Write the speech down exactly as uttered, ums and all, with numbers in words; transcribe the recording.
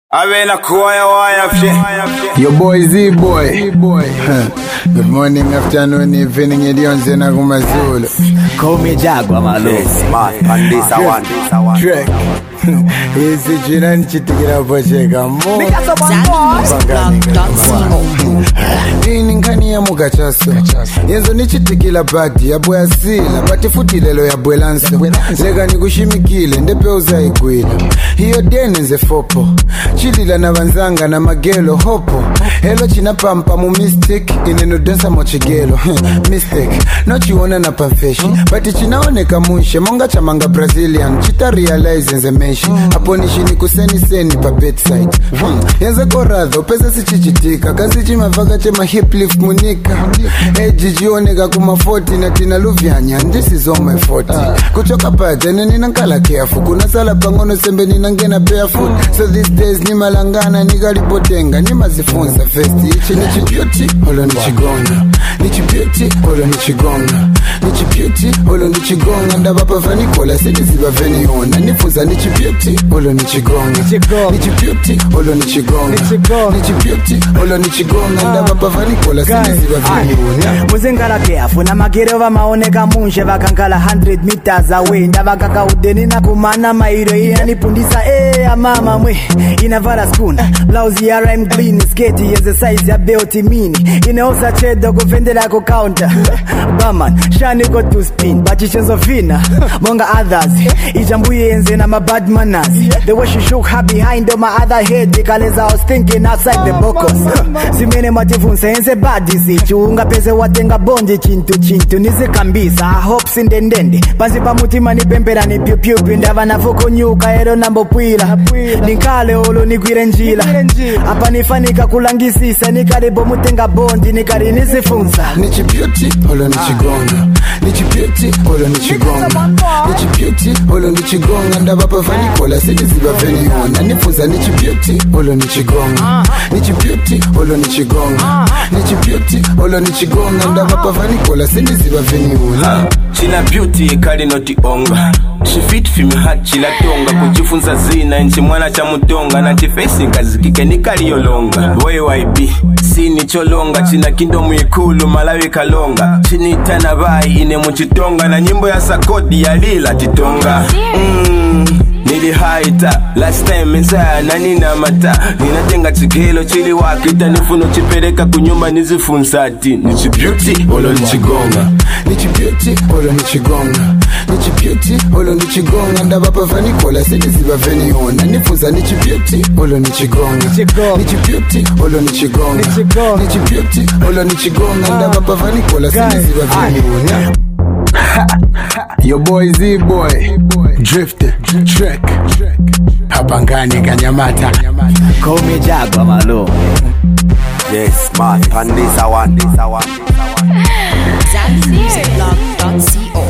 Avena kuwaya waya fye. Your boy Z boy. Good morning, afternoon, evening, Edionze na kumazulu. Call me Jaguar, my lord. Yes, man, and this I want, this I want. Track. Easy china nchitikira pocheka mo. Ini nkani ya mugachaso. Yenzo nichitikila badi ya boya sila. Bati futi lelo ya bwelanso. Lega nikushimikile ndepe uza igwila. Hiyo dene nze fopo. Chilila na vanzanga na magelo hopo. Hello china pampa mu mistake. Ineno densa mochigelo. Mistake. Not you wanna na pamfeshi. Bati chinaoneka munshe. Monga chamanga Brazilian. Chita realize nze menshi. Hapo nishini kuseni seni pa bedside. hmm. Yenze koradho pesa sichichitika. Kasi chimavaga chema hip lift munika. Eji jionega kuma forty na tina luvyanya. This is all my forty. Kuchoka paja nini nankala careful. Kuna sala pangono sembe nina ngena barefoot. So these days ni malangana niga lipotenga. Ni mazifunza festi. Ichi nichi beauty holo nichi gonga. Nichi beauty holo nichi gonga. Nichi beauty holo nichi gonga. Ndabapa fani kola sidi ziba veni ona. Nifuza nichi beauty holo nichi gonga. Nichi beauty holo nichi gonga. Nichi beauty holo nichi gonga. Ndabapa fani kola sidi ziba veni ona. Muzengala keafu na magereva maoneka munshe vakankala one hundred meters away. Ndavakaka udeni na kumana mairo iya nipundisa eh mama mwe. Inavala spoon blouse ya rhyme clean skate yeze size ya belt mini. Inaosa chedo kuvendela ko counter. Baman shani go to spin bachishenzo fina monga others. Ijambuye enze na my bad manners. The way she shook her behind on my other head because I was thinking outside the box. Simene matifunse enze badi sichunga pese watenga bonje chintu chintu nizikambisa. I hope sindendende pansi pa mutima ni pembera ni piu piu ndava nafuko nyuka ero nambo pwila. Ninkale olo nigwire njila. Hapa nifanika kulangisisa nikaribo mutenga bondi nikari nizifunza. Nichi beauty olo nichi gonga. Nichi beauty olo nichi gonga. Nichi beauty olo nichi gonga. Ndabapa fani kola sidi ziba veni ona. Nifuza nichi beauty olo nichi gonga. Nichi beauty olo nichi gonga. Nichi beauty olo nichi gonga. Ndabapa fani kola sidi ziba veni ona. China beauty kali noti onga. She fit fi mihat chila tonga. Kujifunza zina nchi mwana cha mutonga. Na chifesi nkazikike nikali yolonga. Way Y B sini cholonga. China kindomu yekulu malawi kalonga. Chini itana bai ine muchitonga. Na nyimbo ya sakodi ya lila titonga. Mmm nili haita last time insaya na nina mata. Ninatenga chikelo chili wakita. Nifuno chipeleka kunyumba nizifunsati. Nichi beauty olo nichi gonga. Nichi beauty olo nichi gonga. Nichi beauty olo nichi gonga. Ndabapa fani kola sidi ziba veni ona. Nifuza nichi beauty olo nichi gonga. Nichi beauty olo nichi gonga. Nichi beauty olo nichi gonga. Ndabapa fani kola sidi ziba veni ona. Your boy Z boy Drifter Trek Habangani Kanyamata. Call me Jaguar, my lord. Yes, man, and this I want, this I want. Zanzibar Blog dot co